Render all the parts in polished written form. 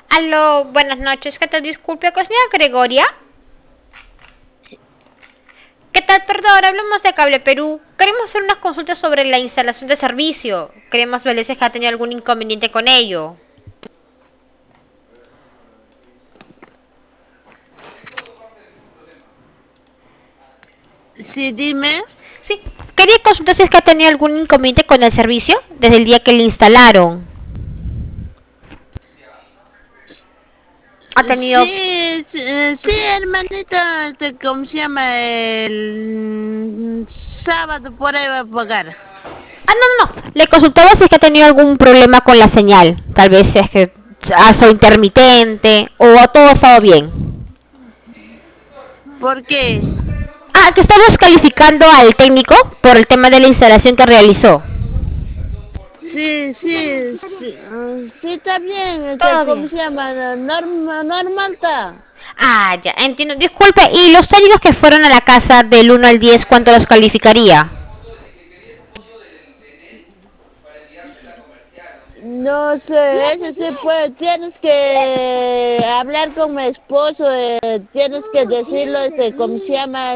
Aló, buenas noches. ¿Qué tal? Disculpe, con señora Gregoria. ¿Qué tal? Perdón, hablamos de Cable Perú. Queremos hacer unas consultas sobre la instalación de servicio. Queremos ver si es que ha tenido algún inconveniente con ello. Sí, dime. Sí, quería consultar si es que ha tenido algún inconveniente con el servicio desde el día que le instalaron. Ha tenido... Sí, sí, sí, hermanita, ¿cómo se llama? El sábado por ahí va a pagar. Ah, no. Le consultaba si es que ha tenido algún problema con la señal. Tal vez si es que ha sido intermitente o todo ha estado bien. ¿Por qué? Ah, que estamos calificando al técnico por el tema de la instalación que realizó. Sí, sí, sí, sí está bien, Todo ¿cómo bien. se llama? Normal está. Ah, ya, entiendo. Disculpe, ¿y los técnicos que fueron a la casa del 1 al 10, cuánto los calificaría? No sé, eso sí, pues tienes que hablar con mi esposo, tienes que decirlo, ¿cómo se llama?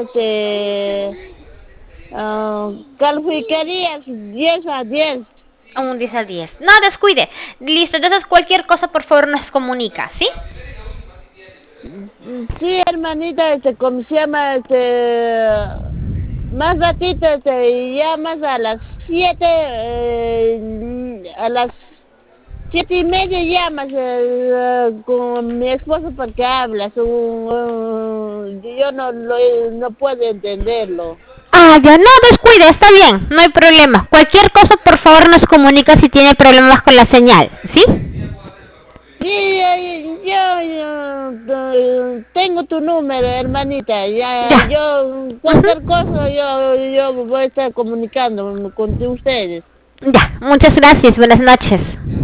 Calificarías 10 a 10. Un 10 al 10. No, descuide. Listo, entonces cualquier cosa, por favor, nos comunica, ¿sí? Sí, hermanita, ¿cómo se llama? Más ratito, llamas a las 7, a las 7:30 llamas con mi esposo para que hablas. Yo no puedo entenderlo. Ah, ya, no, descuide, está bien, no hay problema. Cualquier cosa, por favor, nos comunica si tiene problemas con la señal, ¿sí? Sí, yo tengo tu número, hermanita. Ya, Ya. yo, Ujú. cualquier cosa, yo voy a estar comunicando con ustedes. Ya, muchas gracias, buenas noches.